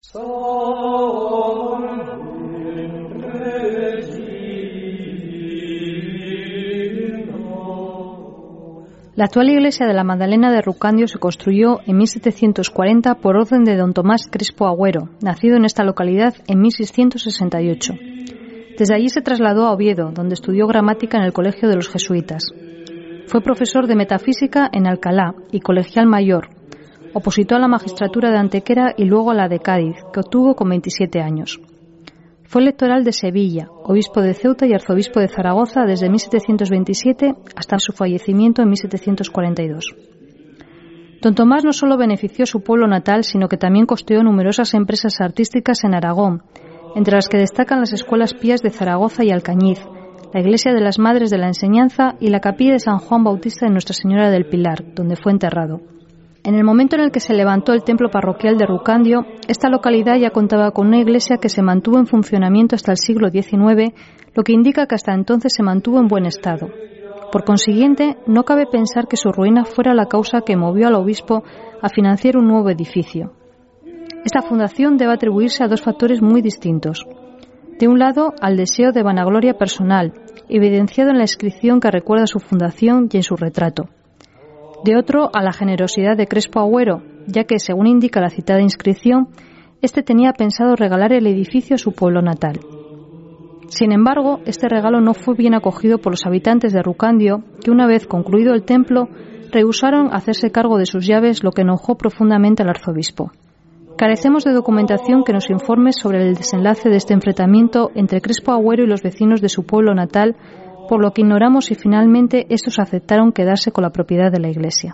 La actual iglesia de la Magdalena de Rucandio se construyó en 1740 por orden de don Tomás Crespo Agüero, nacido en esta localidad en 1668. Desde allí se trasladó a Oviedo, donde estudió gramática en el Colegio de los Jesuitas. Fue profesor de metafísica en Alcalá y colegial mayor. Opositó a la magistratura de Antequera y luego a la de Cádiz, que obtuvo con 27 años. Fue electoral de Sevilla, obispo de Ceuta y arzobispo de Zaragoza desde 1727 hasta su fallecimiento en 1742. Don Tomás no solo benefició su pueblo natal, sino que también costeó numerosas empresas artísticas en Aragón, entre las que destacan las escuelas pías de Zaragoza y Alcañiz, la iglesia de las Madres de la Enseñanza y la capilla de San Juan Bautista de Nuestra Señora del Pilar, donde fue enterrado. En el momento en el que se levantó el templo parroquial de Rucandio, esta localidad ya contaba con una iglesia que se mantuvo en funcionamiento hasta el siglo XIX, lo que indica que hasta entonces se mantuvo en buen estado. Por consiguiente, no cabe pensar que su ruina fuera la causa que movió al obispo a financiar un nuevo edificio. Esta fundación debe atribuirse a dos factores muy distintos. De un lado, al deseo de vanagloria personal, evidenciado en la inscripción que recuerda su fundación y en su retrato. De otro, a la generosidad de Crespo Agüero, ya que, según indica la citada inscripción, este tenía pensado regalar el edificio a su pueblo natal. Sin embargo, este regalo no fue bien acogido por los habitantes de Rucandio, que una vez concluido el templo, rehusaron hacerse cargo de sus llaves, lo que enojó profundamente al arzobispo. Carecemos de documentación que nos informe sobre el desenlace de este enfrentamiento entre Crespo Agüero y los vecinos de su pueblo natal, por lo que ignoramos si finalmente estos aceptaron quedarse con la propiedad de la iglesia.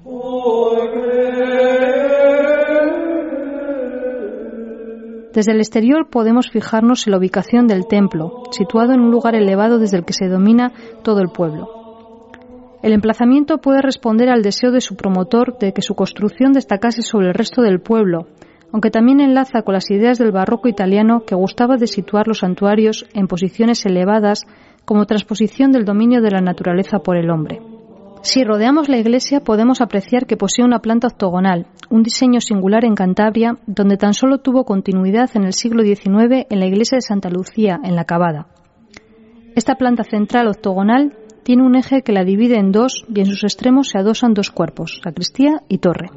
Desde el exterior podemos fijarnos en la ubicación del templo, situado en un lugar elevado desde el que se domina todo el pueblo. El emplazamiento puede responder al deseo de su promotor de que su construcción destacase sobre el resto del pueblo, aunque también enlaza con las ideas del barroco italiano que gustaba de situar los santuarios en posiciones elevadas como transposición del dominio de la naturaleza por el hombre. Si rodeamos la iglesia podemos apreciar que posee una planta octogonal, un diseño singular en Cantabria, donde tan solo tuvo continuidad en el siglo XIX en la iglesia de Santa Lucía, en la Cavada. Esta planta central octogonal tiene un eje que la divide en dos y en sus extremos se adosan dos cuerpos, sacristía y torre.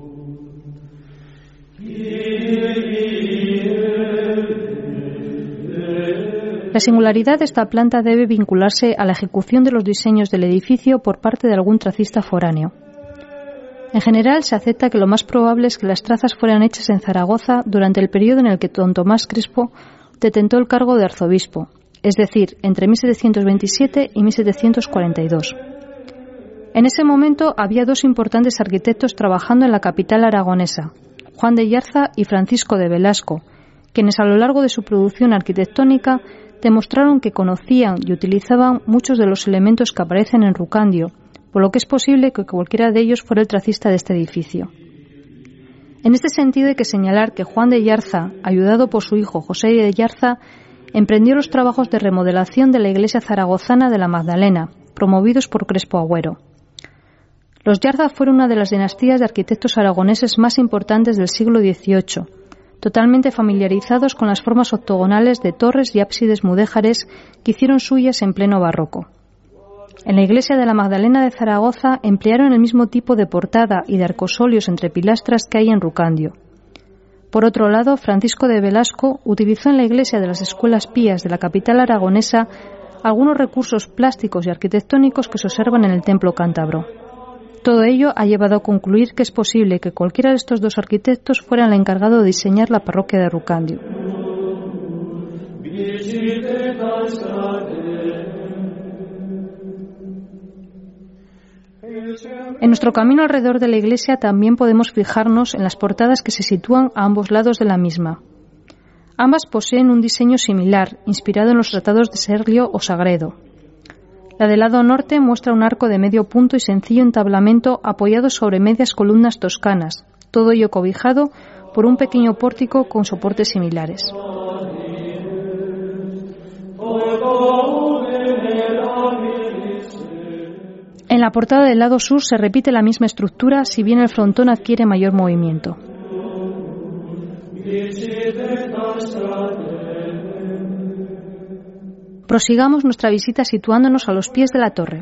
La singularidad de esta planta debe vincularse a la ejecución de los diseños del edificio por parte de algún tracista foráneo. En general, se acepta que lo más probable es que las trazas fueran hechas en Zaragoza durante el periodo en el que don Tomás Crespo detentó el cargo de arzobispo, es decir, entre 1727 y 1742. En ese momento había dos importantes arquitectos trabajando en la capital aragonesa, Juan de Yarza y Francisco de Velasco, quienes a lo largo de su producción arquitectónica demostraron que conocían y utilizaban muchos de los elementos que aparecen en Rucandio, por lo que es posible que cualquiera de ellos fuera el tracista de este edificio. En este sentido hay que señalar que Juan de Yarza, ayudado por su hijo José de Yarza, emprendió los trabajos de remodelación de la iglesia zaragozana de la Magdalena, promovidos por Crespo Agüero. Los Yarza fueron una de las dinastías de arquitectos aragoneses más importantes del siglo XVIII, totalmente familiarizados con las formas octogonales de torres y ábsides mudéjares que hicieron suyas en pleno barroco. En la iglesia de la Magdalena de Zaragoza emplearon el mismo tipo de portada y de arcosolios entre pilastras que hay en Rucandio. Por otro lado, Francisco de Velasco utilizó en la iglesia de las escuelas pías de la capital aragonesa algunos recursos plásticos y arquitectónicos que se observan en el templo cántabro. Todo ello ha llevado a concluir que es posible que cualquiera de estos dos arquitectos fuera el encargado de diseñar la parroquia de Rucandio. En nuestro camino alrededor de la iglesia también podemos fijarnos en las portadas que se sitúan a ambos lados de la misma. Ambas poseen un diseño similar, inspirado en los tratados de Serlio o Sagredo. La del lado norte muestra un arco de medio punto y sencillo entablamento apoyado sobre medias columnas toscanas, todo ello cobijado por un pequeño pórtico con soportes similares. En la portada del lado sur se repite la misma estructura, si bien el frontón adquiere mayor movimiento. Prosigamos nuestra visita situándonos a los pies de la torre.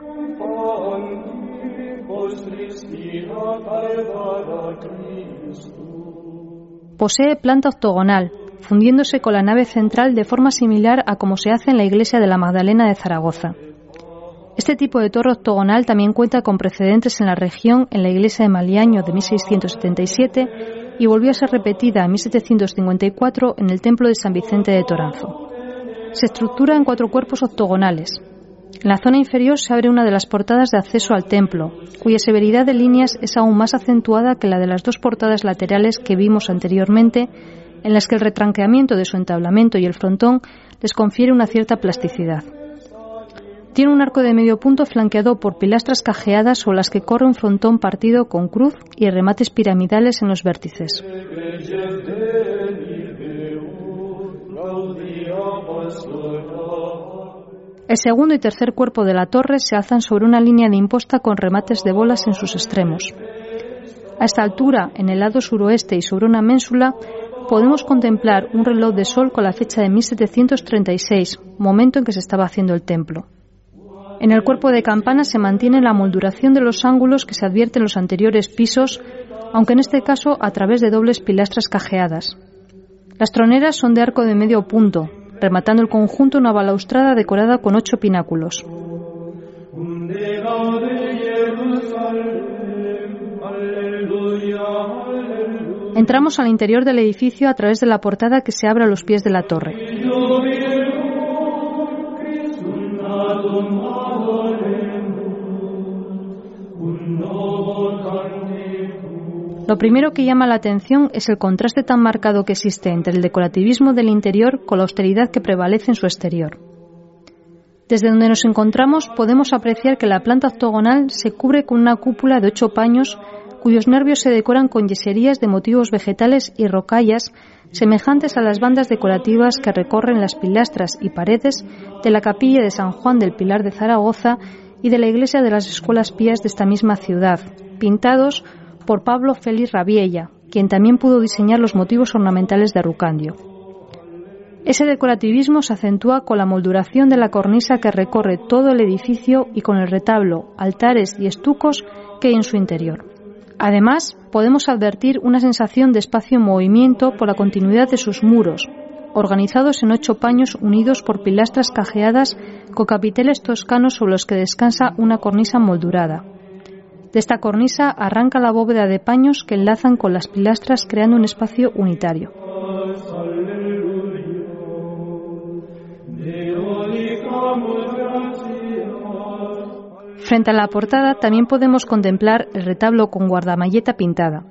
Posee planta octogonal, fundiéndose con la nave central de forma similar a como se hace en la iglesia de la Magdalena de Zaragoza. Este tipo de torre octogonal también cuenta con precedentes en la región en la iglesia de Maliaño de 1677 y volvió a ser repetida en 1754 en el templo de San Vicente de Toranzo. Se estructura en 4 cuerpos octogonales. En la zona inferior se abre una de las portadas de acceso al templo, cuya severidad de líneas es aún más acentuada que la de las 2 portadas laterales que vimos anteriormente, en las que el retranqueamiento de su entablamento y el frontón les confiere una cierta plasticidad. Tiene un arco de medio punto flanqueado por pilastras cajeadas sobre las que corre un frontón partido con cruz y remates piramidales en los vértices. El segundo y tercer cuerpo de la torre se alzan sobre una línea de imposta con remates de bolas en sus extremos. A esta altura, en el lado suroeste y sobre una ménsula, podemos contemplar un reloj de sol con la fecha de 1736, momento en que se estaba haciendo el templo. En el cuerpo de campana se mantiene la molduración de los ángulos que se advierte en los anteriores pisos, aunque en este caso a través de dobles pilastras cajeadas. Las troneras son de arco de medio punto, rematando el conjunto una balaustrada decorada con 8 pináculos. Entramos al interior del edificio a través de la portada que se abre a los pies de la torre. Lo primero que llama la atención es el contraste tan marcado que existe entre el decorativismo del interior con la austeridad que prevalece en su exterior. Desde donde nos encontramos podemos apreciar que la planta octogonal se cubre con una cúpula de 8 paños cuyos nervios se decoran con yeserías de motivos vegetales y rocallas semejantes a las bandas decorativas que recorren las pilastras y paredes de la capilla de San Juan del Pilar de Zaragoza y de la iglesia de las Escuelas Pías de esta misma ciudad, pintados por Pablo Félix Rabiella, quien también pudo diseñar los motivos ornamentales de Rucandio. Ese decorativismo se acentúa con la molduración de la cornisa que recorre todo el edificio y con el retablo, altares y estucos que hay en su interior. Además, podemos advertir una sensación de espacio en movimiento por la continuidad de sus muros, organizados en 8 paños unidos por pilastras cajeadas con capiteles toscanos sobre los que descansa una cornisa moldurada. De esta cornisa arranca la bóveda de paños que enlazan con las pilastras creando un espacio unitario. Frente a la portada también podemos contemplar el retablo con guardamalleta pintada.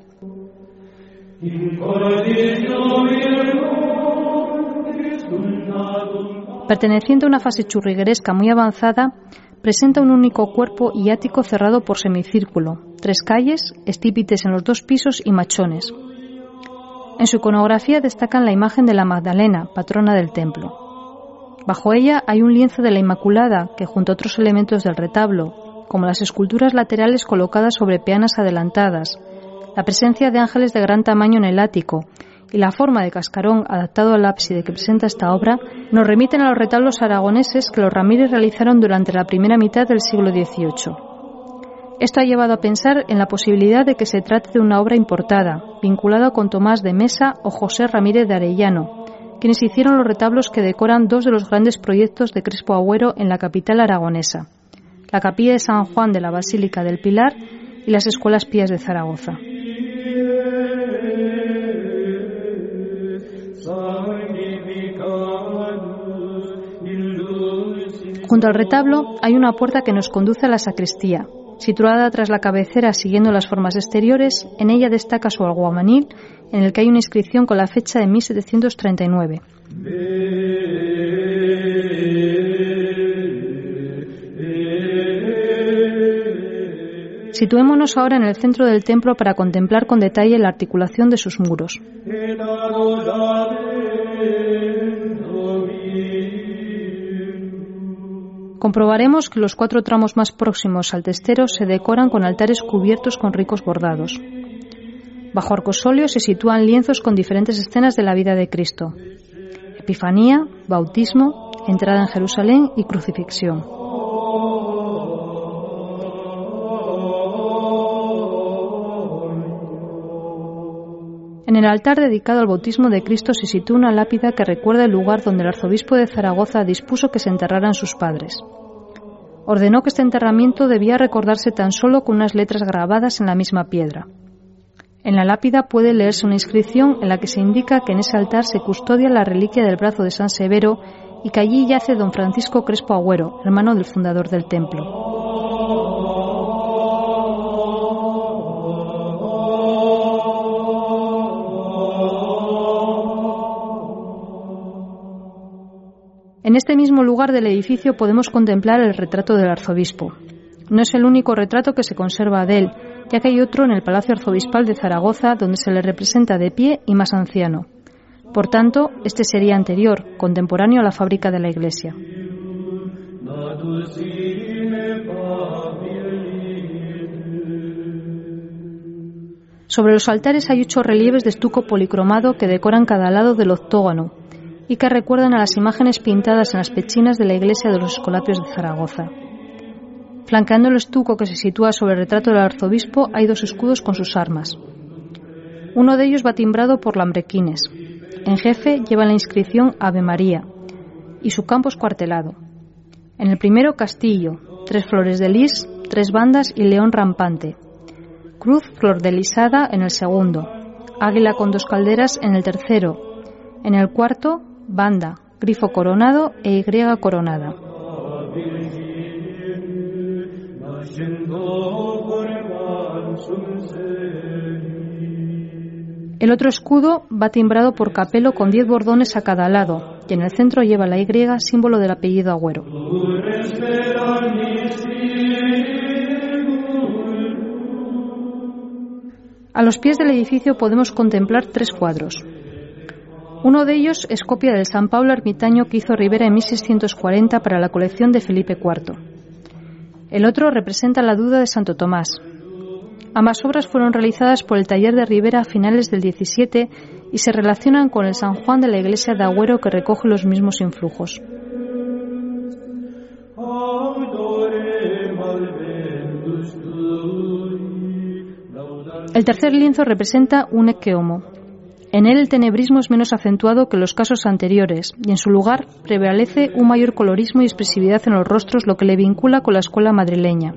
Perteneciente a una fase churrigueresca muy avanzada, presenta un único cuerpo y ático cerrado por semicírculo, 3 calles, estípites en los 2 pisos y machones. En su iconografía destacan la imagen de la Magdalena, patrona del templo. Bajo ella hay un lienzo de la Inmaculada que, junto a otros elementos del retablo, como las esculturas laterales colocadas sobre peanas adelantadas, la presencia de ángeles de gran tamaño en el ático y la forma de cascarón adaptado al ábside que presenta esta obra, nos remiten a los retablos aragoneses que los Ramírez realizaron durante la primera mitad del siglo XVIII. Esto ha llevado a pensar en la posibilidad de que se trate de una obra importada, vinculada con Tomás de Mesa o José Ramírez de Arellano, quienes hicieron los retablos que decoran 2 de los grandes proyectos de Crespo Agüero en la capital aragonesa, la capilla de San Juan de la Basílica del Pilar y las Escuelas Pías de Zaragoza. Junto al retablo hay una puerta que nos conduce a la sacristía. Situada tras la cabecera siguiendo las formas exteriores, en ella destaca su aguamanil, en el que hay una inscripción con la fecha de 1739. Situémonos ahora en el centro del templo para contemplar con detalle la articulación de sus muros. Comprobaremos que los 4 tramos más próximos al testero se decoran con altares cubiertos con ricos bordados. Bajo arcosolio se sitúan lienzos con diferentes escenas de la vida de Cristo: Epifanía, bautismo, entrada en Jerusalén y crucifixión. En el altar dedicado al bautismo de Cristo se sitúa una lápida que recuerda el lugar donde el arzobispo de Zaragoza dispuso que se enterraran sus padres. Ordenó que este enterramiento debía recordarse tan solo con unas letras grabadas en la misma piedra. En la lápida puede leerse una inscripción en la que se indica que en ese altar se custodia la reliquia del brazo de San Severo y que allí yace don Francisco Crespo Agüero, hermano del fundador del templo. En este mismo lugar del edificio podemos contemplar el retrato del arzobispo. No es el único retrato que se conserva de él, ya que hay otro en el Palacio Arzobispal de Zaragoza donde se le representa de pie y más anciano. Por tanto, este sería anterior, contemporáneo a la fábrica de la iglesia. Sobre los altares hay 8 relieves de estuco policromado que decoran cada lado del octógono y que recuerdan a las imágenes pintadas en las pechinas de la iglesia de los Escolapios de Zaragoza. Flanqueando el estuco que se sitúa sobre el retrato del arzobispo hay 2 escudos con sus armas. Uno de ellos va timbrado por lambrequines. En jefe lleva la inscripción Ave María y su campo escuartelado. En el primero, castillo, 3 flores de lis, 3 bandas y león rampante. Cruz flordelisada en el segundo, águila con 2 calderas en el tercero. En el cuarto, banda, grifo coronado e Y coronada. El otro escudo va timbrado por capelo con 10 bordones a cada lado y en el centro lleva la Y, símbolo del apellido Agüero. A los pies del edificio podemos contemplar 3 cuadros. Uno de ellos es copia del San Pablo ermitaño que hizo Ribera en 1640 para la colección de Felipe IV. El otro representa la Duda de Santo Tomás. Ambas obras fueron realizadas por el taller de Ribera a finales del 17 y se relacionan con el San Juan de la iglesia de Agüero que recoge los mismos influjos. El tercer lienzo representa un ecce homo. En él el tenebrismo es menos acentuado que en los casos anteriores y en su lugar prevalece un mayor colorismo y expresividad en los rostros, lo que le vincula con la escuela madrileña.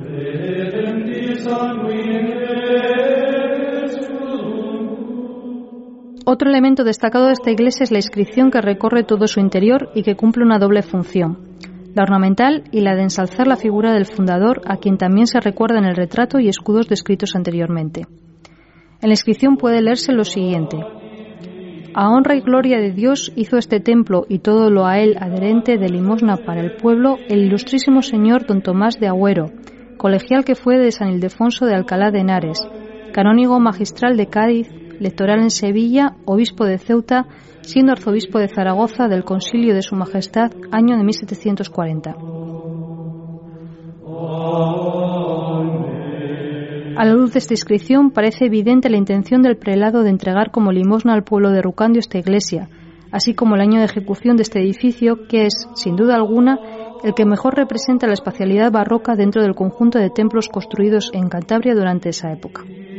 Otro elemento destacado de esta iglesia es la inscripción que recorre todo su interior y que cumple una doble función, la ornamental y la de ensalzar la figura del fundador, a quien también se recuerda en el retrato y escudos descritos anteriormente. En la inscripción puede leerse lo siguiente: a honra y gloria de Dios hizo este templo y todo lo a él adherente de limosna para el pueblo el ilustrísimo señor don Tomás de Agüero, colegial que fue de San Ildefonso de Alcalá de Henares, canónigo magistral de Cádiz, lectoral en Sevilla, obispo de Ceuta, siendo arzobispo de Zaragoza del Concilio de Su Majestad, año de 1740. A la luz de esta inscripción parece evidente la intención del prelado de entregar como limosna al pueblo de Rucandio esta iglesia, así como el año de ejecución de este edificio, que es, sin duda alguna, el que mejor representa la espacialidad barroca dentro del conjunto de templos construidos en Cantabria durante esa época.